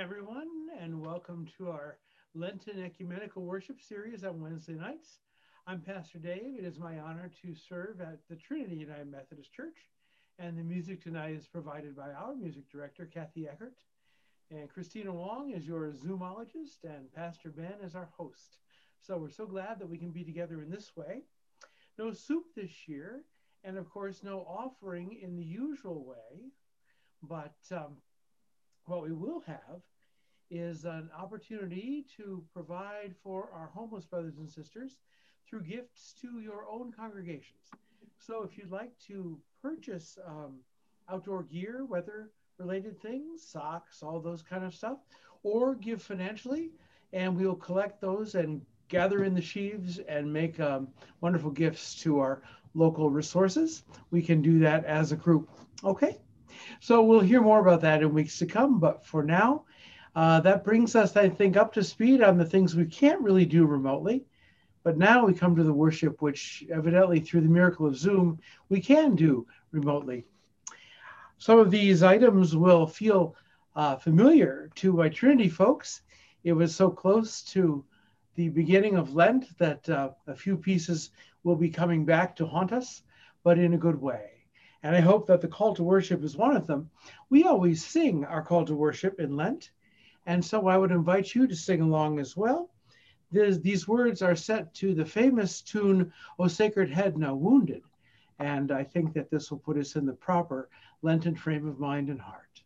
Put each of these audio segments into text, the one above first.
everyone, and welcome to our Lenten Ecumenical Worship Series on Wednesday nights. I'm Pastor Dave. It is my honor to serve at the Trinity United Methodist Church, and the music tonight is provided by our music director, Kathy Eckert, and Christina Wong is your Zoomologist, and Pastor Ben is our host. So we're so glad that we can be together in this way. No soup this year, and of course, no offering in the usual way, but what we will have is an opportunity to provide for our homeless brothers and sisters through gifts to your own congregations. So if you'd like to purchase outdoor gear, weather related things, socks, all those kind of stuff, or give financially, and we'll collect those and gather in the sheaves and make wonderful gifts to our local resources. We can do that as a group. Okay. So we'll hear more about that in weeks to come. But for now, that brings us, I think, up to speed on the things we can't really do remotely. But now we come to the worship, which evidently through the miracle of Zoom, we can do remotely. Some of these items will feel familiar to my Trinity folks. It was so close to the beginning of Lent that a few pieces will be coming back to haunt us, but in a good way. And I hope that the call to worship is one of them. We always sing our call to worship in Lent. And so I would invite you to sing along as well. These words are set to the famous tune, O Sacred Head Now Wounded. And I think that this will put us in the proper Lenten frame of mind and heart.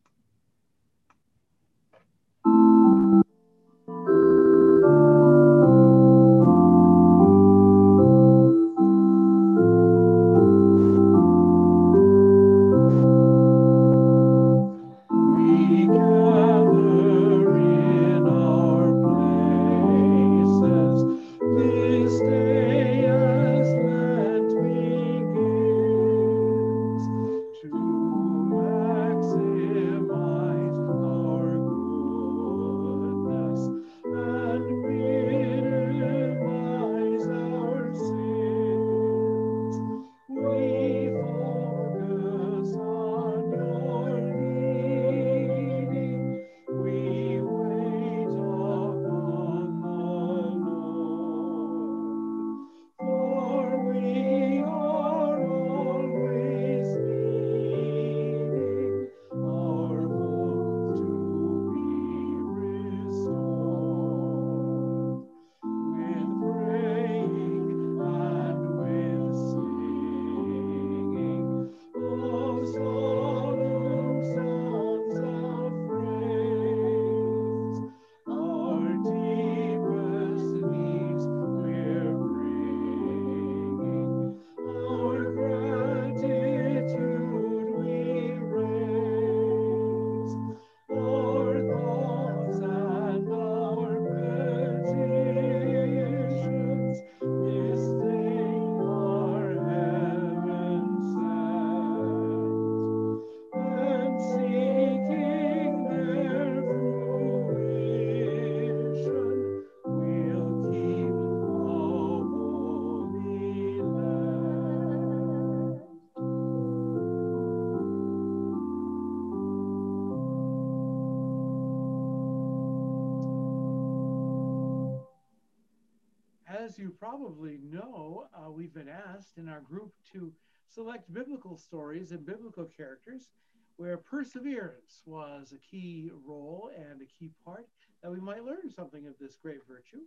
As you probably know, we've been asked in our group to select biblical stories and biblical characters where perseverance was a key role and a key part that we might learn something of this great virtue.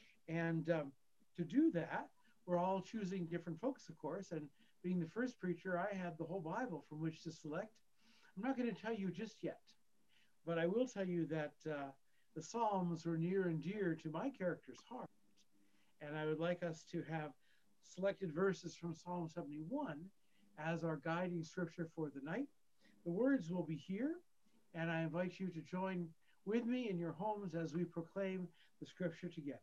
And to do that, we're all choosing different folks, of course. And being the first preacher, I had the whole Bible from which to select. I'm not going to tell you just yet, but I will tell you that the Psalms were near and dear to my character's heart. And I would like us to have selected verses from Psalm 71 as our guiding scripture for the night. The words will be here, and I invite you to join with me in your homes as we proclaim the scripture together.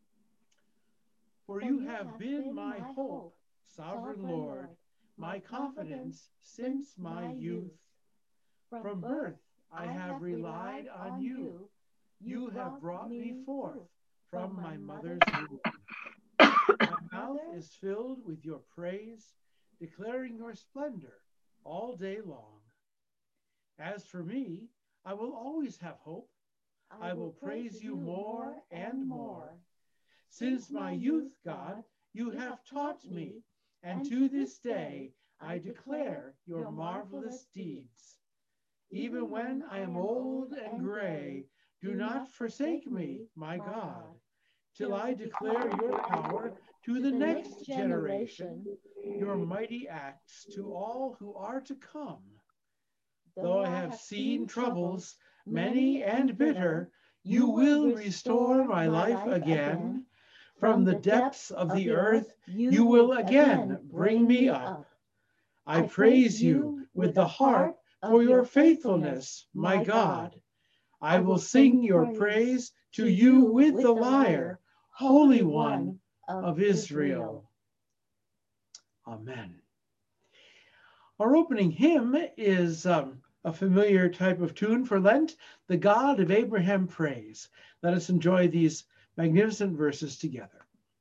For you have been my hope, sovereign Lord, my confidence since my youth. From birth I have relied on you. You have brought me forth from my mother's womb. My mouth is filled with your praise, declaring your splendor all day long. As for me, I will always have hope. I will praise you more and more. Since my youth, God, you have taught me, and to this day I declare your marvelous deeds. Even when I am old and gray, do not forsake me, my God, till I declare your power to the next generation, your mighty acts to all who are to come. Though I have seen troubles many and bitter, you will restore my life again. From the depths of the earth, you will again bring me up. I praise you with the harp for your faithfulness, my God. I will sing your praise to you with the lyre, Holy One of Israel. Amen. Our opening hymn is a familiar type of tune for Lent, The God of Abraham Praise. Let us enjoy these magnificent verses together.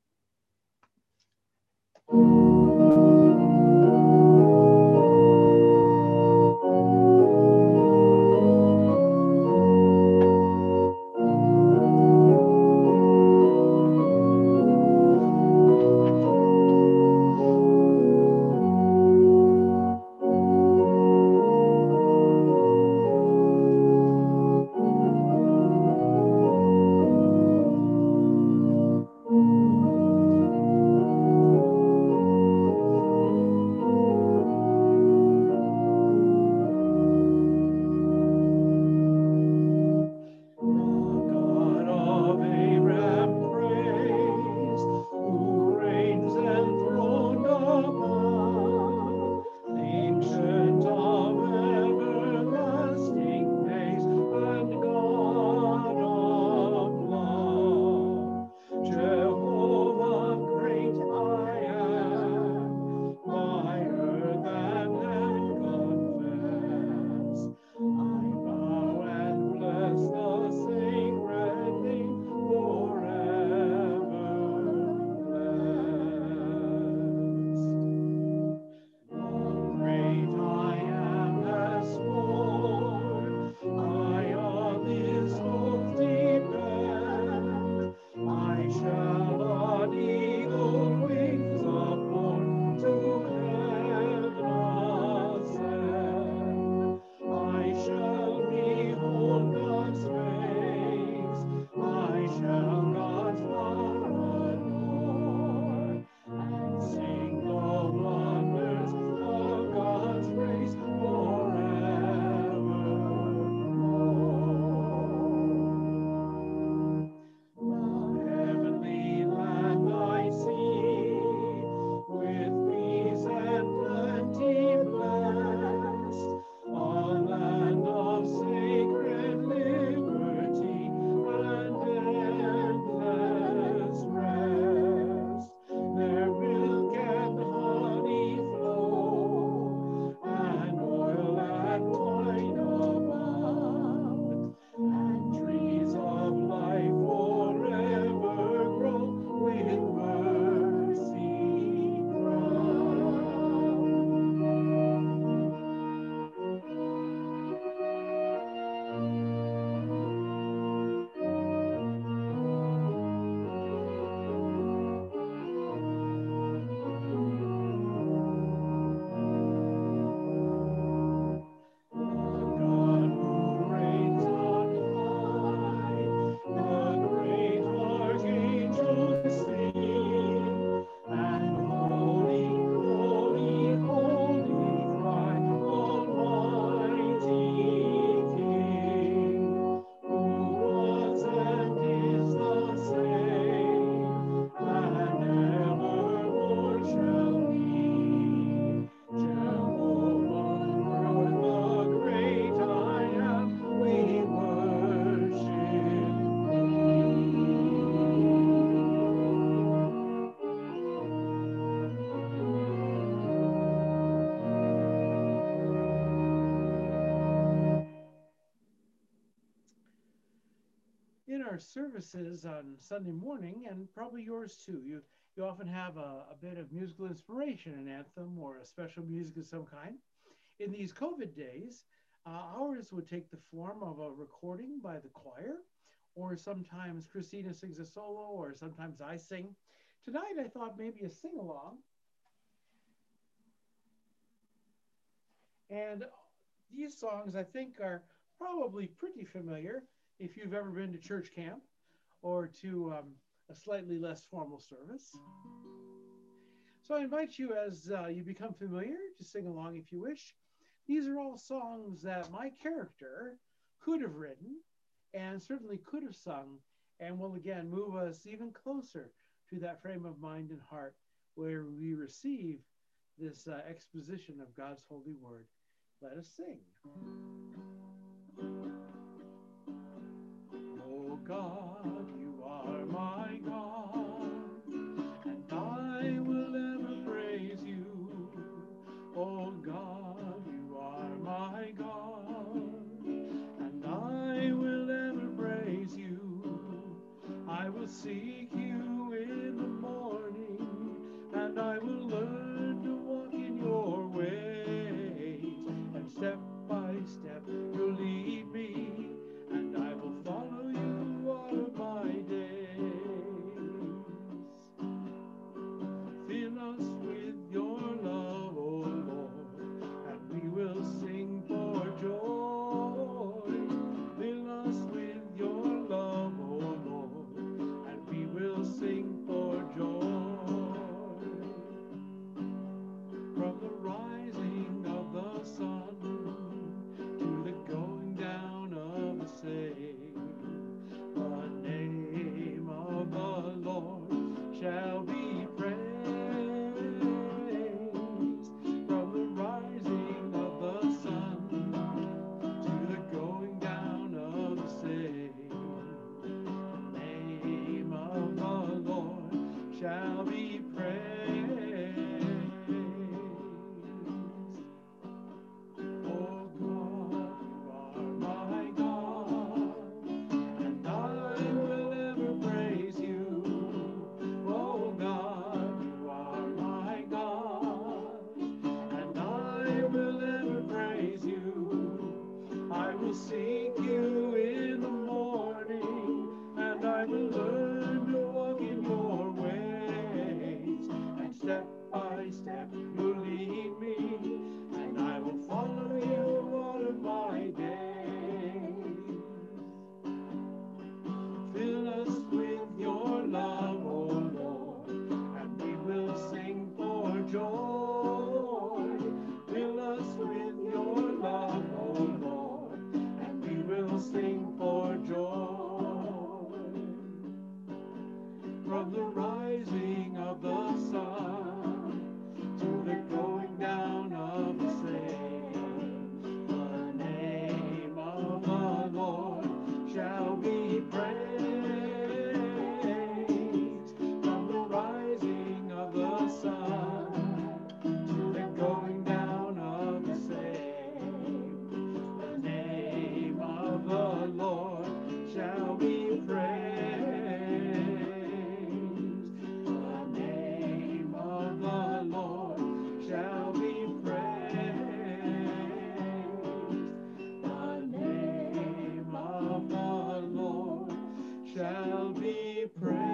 In our services on Sunday morning, and probably yours too, you often have a bit of musical inspiration, an anthem or a special music of some kind. In these COVID days, ours would take the form of a recording by the choir or sometimes Christina sings a solo, or sometimes I sing. Tonight I thought maybe a sing-along. And these songs I think are probably pretty familiar if you've ever been to church camp or to a slightly less formal service. So I invite you, as you become familiar, to sing along if you wish. These are all songs that my character could have written and certainly could have sung, and will again move us even closer to that frame of mind and heart where we receive this exposition of God's holy word. Let us sing. Oh God, you are my God, and I will ever praise you. Oh God, you are my God, and I will ever praise you. I will seek you in the morning, and I will learn to walk in your ways, and step by step you'll lead me, and I will follow you all of my days. Fill us with your love, O Lord, and we will sing for joy. Fill us with your love, O Lord, and we will sing for joy. From the rising of the sun to the going down of the same, the name of the Lord shall be praised. From the rising of the sun to the going down of the same, the name of the Lord shall be praised. Oh God, you are my God, and I will ever praise you. Oh God, you are my God, and I will ever praise you. I will seek you in the morning, and I will learn to walk in your ways, and step by step you'll lead me, and I will follow you all of my days. Fill us with your love, O Lord, and we will sing for joy. Fill us with your love, O Lord, and we will sing for joy. From the rising of the sun to the going down of the same, the name of the Lord shall be praised. From the rising of the sun to the going down of the same, the name of the Lord shall be praised. The name of the Lord shall be praised. The name of the Lord shall be praised.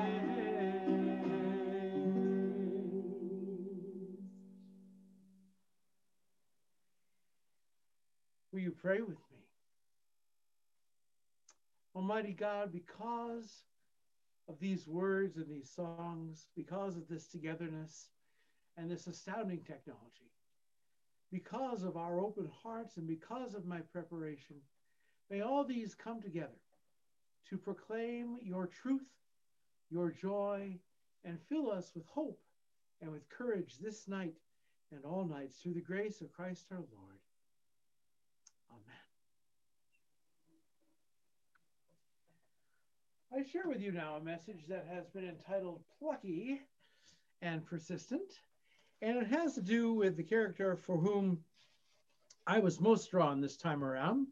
Will you pray with me? Almighty God, because of these words and these songs, because of this togetherness and this astounding technology, because of our open hearts and because of my preparation, may all these come together to proclaim your truth, your joy, and fill us with hope and with courage this night and all nights through the grace of Christ our Lord. Amen. I share with you now a message that has been entitled Plucky and Persistent, and it has to do with the character for whom I was most drawn this time around.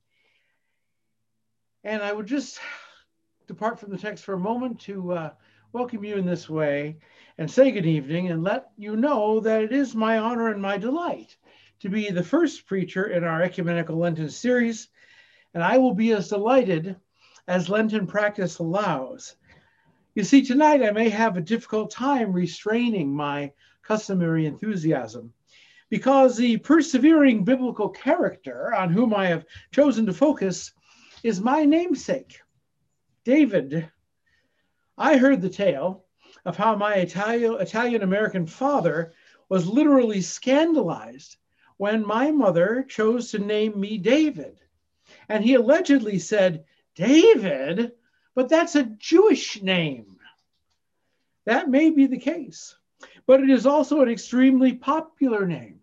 And I would just depart from the text for a moment to welcome you in this way and say good evening and let you know that it is my honor and my delight to be the first preacher in our Ecumenical Lenten series. And I will be as delighted as Lenten practice allows. You see, tonight I may have a difficult time restraining my customary enthusiasm because the persevering biblical character on whom I have chosen to focus is my namesake, David. I heard the tale of how my Italian-American father was literally scandalized when my mother chose to name me David. And he allegedly said, David? But that's a Jewish name. That may be the case, but it is also an extremely popular name.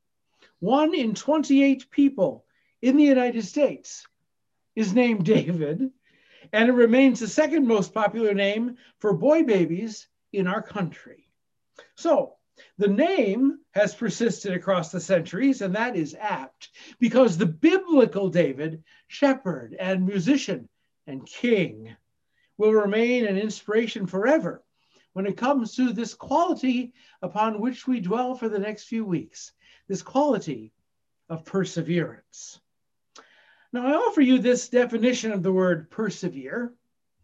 1 in 28 people in the United States is named David, and it remains the second most popular name for boy babies in our country. So the name has persisted across the centuries, and that is apt because the biblical David, shepherd and musician and king, will remain an inspiration forever when it comes to this quality upon which we dwell for the next few weeks, this quality of perseverance. Now, I offer you this definition of the word persevere.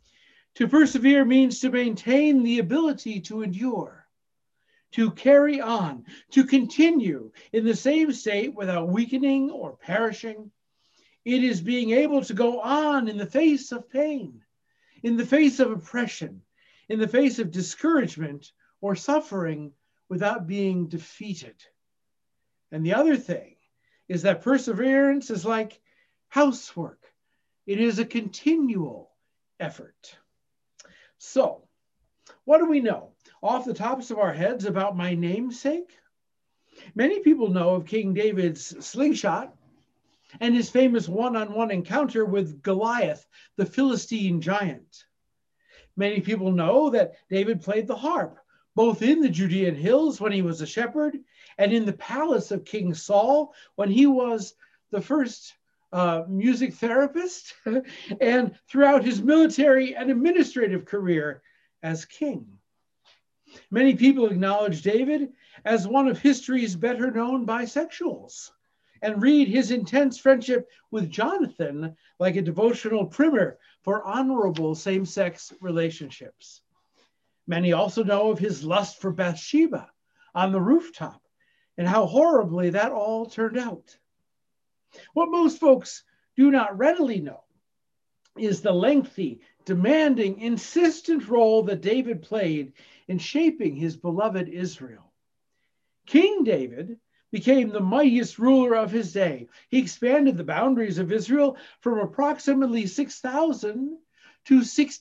To persevere means to maintain the ability to endure, to carry on, to continue in the same state without weakening or perishing. It is being able to go on in the face of pain, in the face of oppression, in the face of discouragement or suffering without being defeated. And the other thing is that perseverance is like housework. It is a continual effort. So, what do we know off the tops of our heads about my namesake? Many people know of King David's slingshot and his famous one-on-one encounter with Goliath, the Philistine giant. Many people know that David played the harp, both in the Judean hills when he was a shepherd and in the palace of King Saul when he was the first music therapist and throughout his military and administrative career as king. Many people acknowledge David as one of history's better known bisexuals and read his intense friendship with Jonathan like a devotional primer for honorable same-sex relationships. Many also know of his lust for Bathsheba on the rooftop and how horribly that all turned out. What most folks do not readily know is the lengthy, demanding, insistent role that David played in shaping his beloved Israel. King David became the mightiest ruler of his day. He expanded the boundaries of Israel from approximately 6,000 to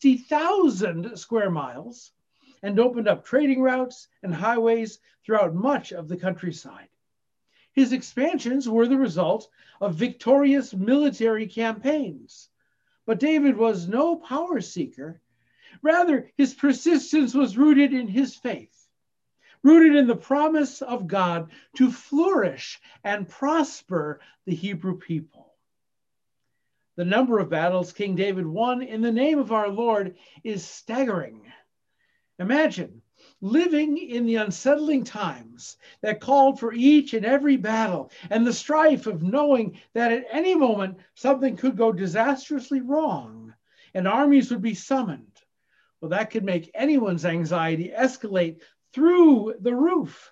60,000 square miles and opened up trading routes and highways throughout much of the countryside. His expansions were the result of victorious military campaigns. But David was no power seeker. Rather, his persistence was rooted in his faith, rooted in the promise of God to flourish and prosper the Hebrew people. The number of battles King David won in the name of our Lord is staggering. Imagine living in the unsettling times that called for each and every battle and the strife of knowing that at any moment something could go disastrously wrong and armies would be summoned. Well, that could make anyone's anxiety escalate through the roof.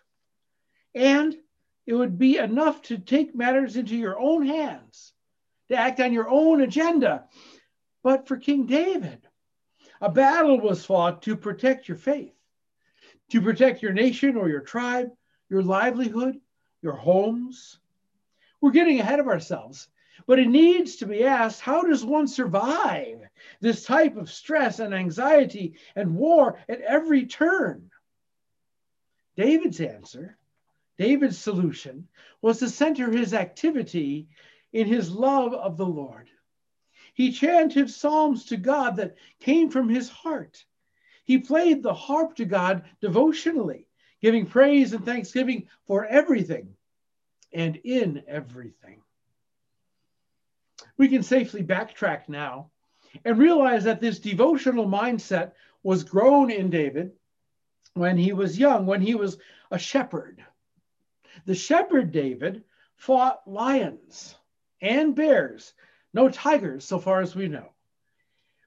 And it would be enough to take matters into your own hands, to act on your own agenda. But for King David, a battle was fought to protect your faith, to protect your nation or your tribe, your livelihood, your homes. We're getting ahead of ourselves, but it needs to be asked, how does one survive this type of stress and anxiety and war at every turn? David's answer, David's solution, was to center his activity in his love of the Lord. He chanted psalms to God that came from his heart. He played the harp to God devotionally, giving praise and thanksgiving for everything and in everything. We can safely backtrack now and realize that this devotional mindset was grown in David when he was young, when he was a shepherd. The shepherd David fought lions and bears, no tigers so far as we know.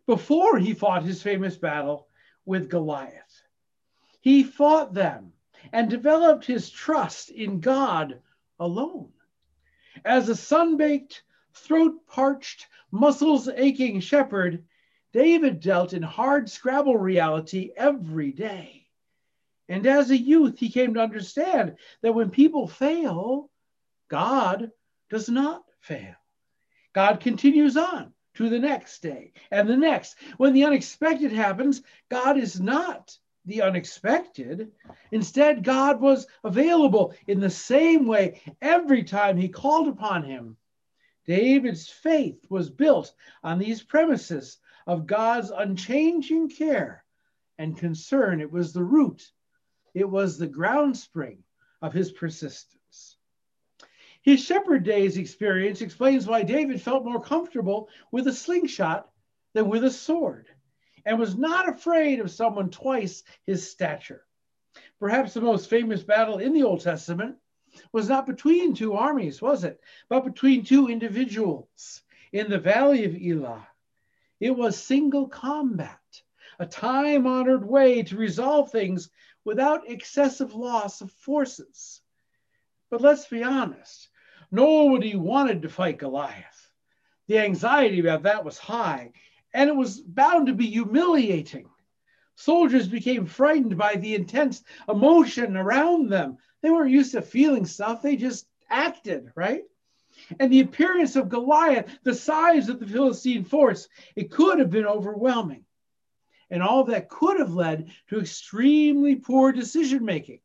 before he fought his famous battle with Goliath. He fought them and developed his trust in God alone. As a sun-baked, throat-parched, muscles-aching shepherd, David dealt in hard-scrabble reality every day. And as a youth, he came to understand that when people fail, God does not fail. God continues on to the next day and the next. When the unexpected happens, God is not the unexpected. Instead, God was available in the same way every time he called upon him. David's faith was built on these premises of God's unchanging care and concern. It was the root, it was the ground spring of his persistence. His shepherd days experience explains why David felt more comfortable with a slingshot than with a sword, and was not afraid of someone twice his stature. Perhaps the most famous battle in the Old Testament was not between two armies, was it? But between two individuals in the valley of Elah. It was single combat, a time-honored way to resolve things without excessive loss of forces. But let's be honest, nobody wanted to fight Goliath. The anxiety about that was high, and it was bound to be humiliating. Soldiers became frightened by the intense emotion around them. They weren't used to feeling stuff, they just acted, right? And the appearance of Goliath, the size of the Philistine force, it could have been overwhelming. And all that could have led to extremely poor decision-making.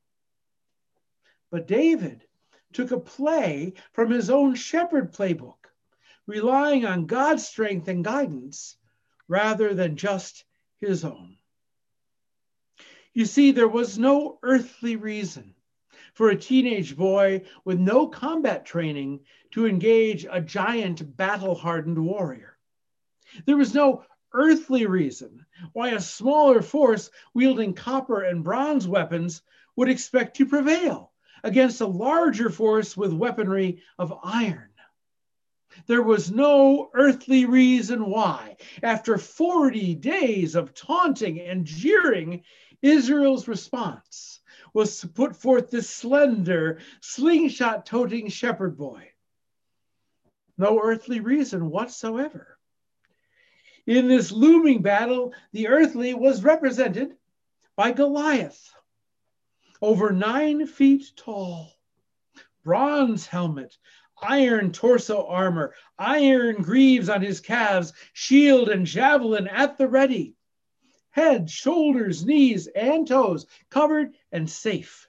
But David took a play from his own shepherd playbook, relying on God's strength and guidance rather than just his own. You see, there was no earthly reason for a teenage boy with no combat training to engage a giant battle-hardened warrior. There was no earthly reason why a smaller force wielding copper and bronze weapons would expect to prevail against a larger force with weaponry of iron. There was no earthly reason why, after 40 days of taunting and jeering, Israel's response was to put forth this slender, slingshot-toting shepherd boy. No earthly reason whatsoever. In this looming battle, the earthly was represented by Goliath, over 9 feet tall, bronze helmet, iron torso armor, iron greaves on his calves, shield and javelin at the ready. Head, shoulders, knees, and toes covered and safe.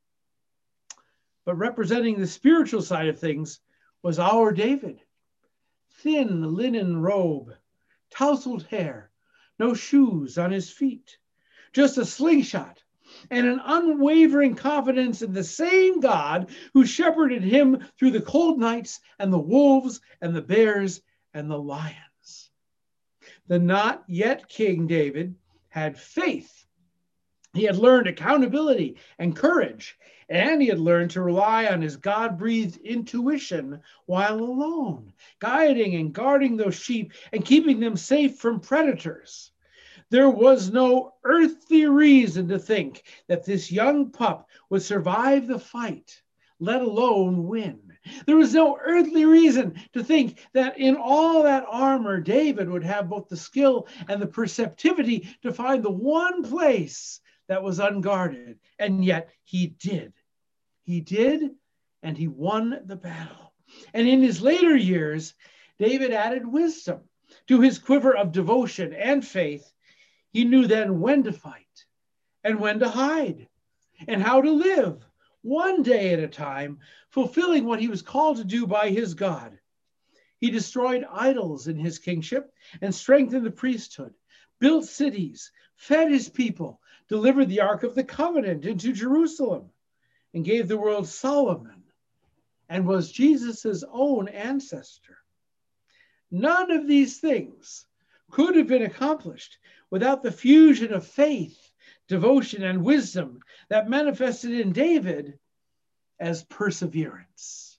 But representing the spiritual side of things was our David. Thin linen robe, tousled hair, no shoes on his feet, just a slingshot and an unwavering confidence in the same God who shepherded him through the cold nights and the wolves and the bears and the lions. The not yet King David had faith. He had learned accountability and courage, and he had learned to rely on his God-breathed intuition while alone, guiding and guarding those sheep and keeping them safe from predators. There was no earthly reason to think that this young pup would survive the fight, let alone win. There was no earthly reason to think that in all that armor, David would have both the skill and the perceptivity to find the one place that was unguarded. And yet he did. He did, and he won the battle. And in his later years, David added wisdom to his quiver of devotion and faith. He knew then when to fight and when to hide and how to live one day at a time, fulfilling what he was called to do by his God. He destroyed idols in his kingship and strengthened the priesthood, built cities, fed his people, delivered the Ark of the Covenant into Jerusalem, and gave the world Solomon, and was Jesus' own ancestor. None of these things could have been accomplished without the fusion of faith, devotion, and wisdom that manifested in David as perseverance.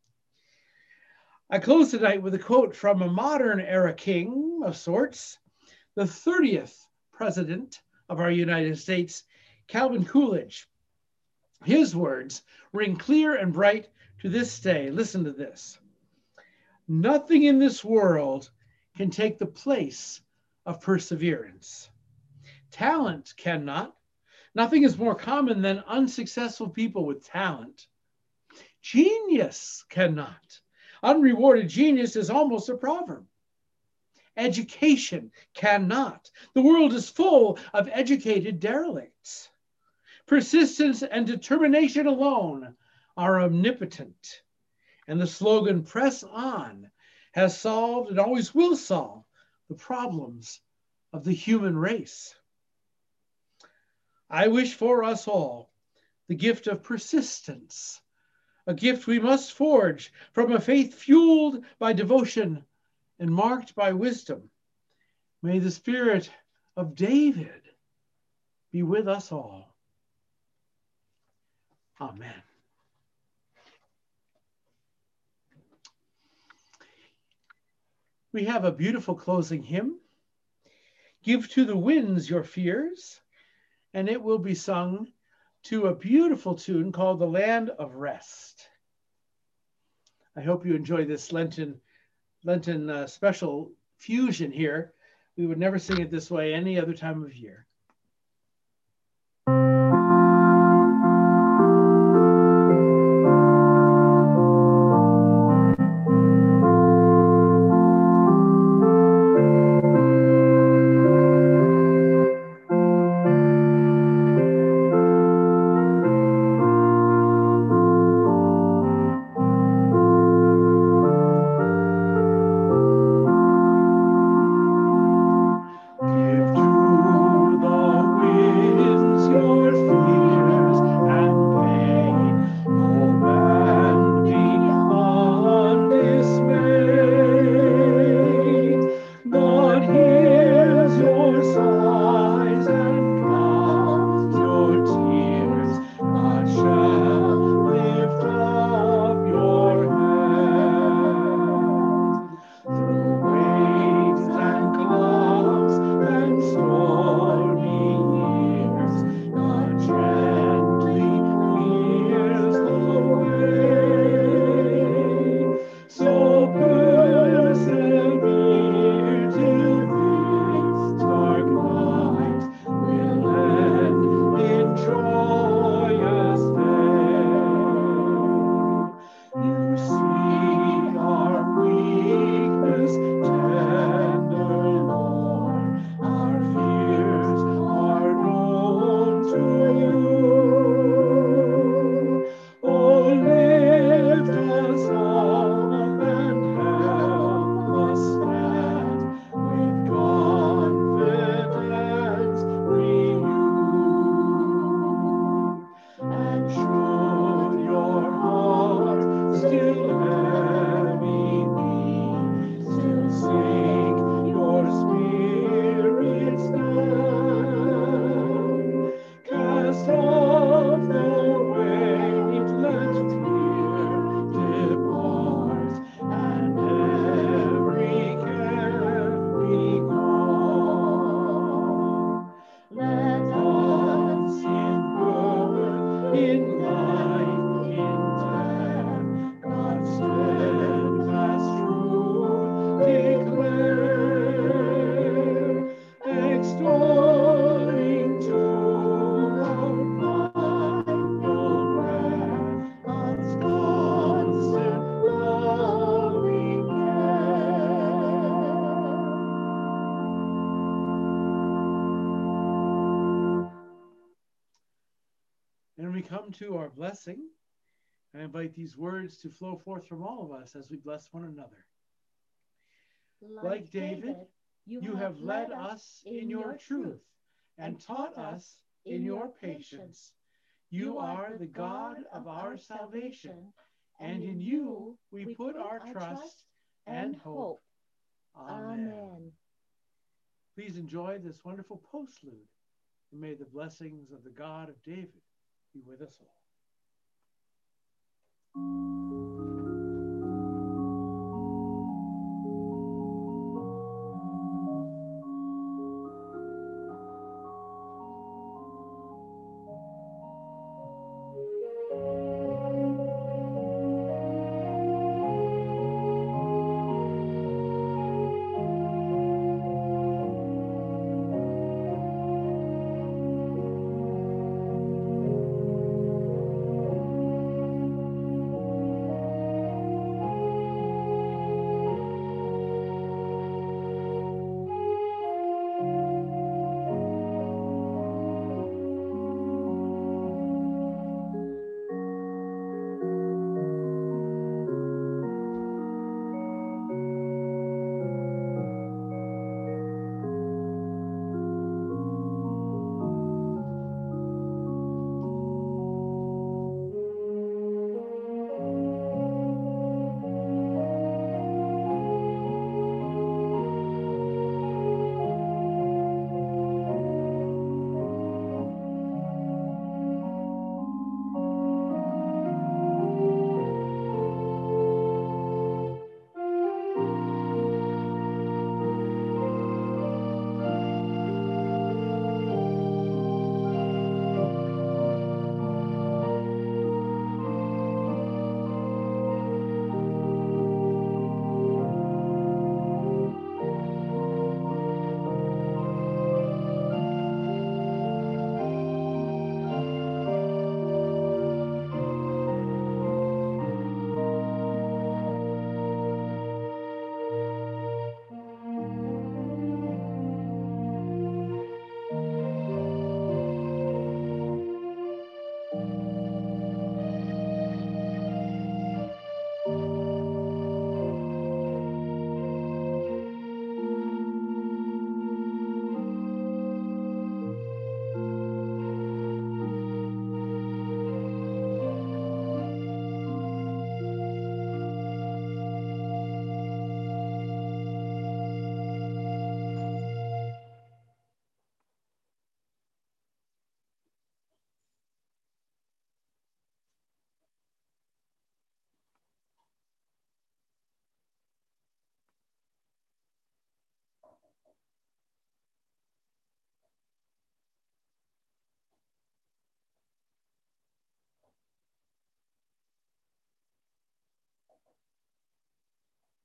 I close tonight with a quote from a modern era king of sorts, the 30th president of our United States, Calvin Coolidge. His words ring clear and bright to this day. Listen to this. Nothing in this world can take the place of perseverance. Talent cannot. Nothing is more common than unsuccessful people with talent. Genius cannot. Unrewarded genius is almost a proverb. Education cannot. The world is full of educated derelicts. Persistence and determination alone are omnipotent. And the slogan, press on, has solved and always will solve the problems of the human race. I wish for us all the gift of persistence, a gift we must forge from a faith fueled by devotion and marked by wisdom. May the spirit of David be with us all. Amen. We have a beautiful closing hymn. Give to the winds your fears, and it will be sung to a beautiful tune called The Land of Rest. I hope you enjoy this Lenten special fusion here. We would never sing it this way any other time of year. And we come to our blessing. I invite these words to flow forth from all of us as we bless one another. Like David, you have led us in your truth and taught us in your patience. You are the God of our salvation, and in you we put our trust and hope. Amen. Please enjoy this wonderful postlude, and may the blessings of the God of David be with us all.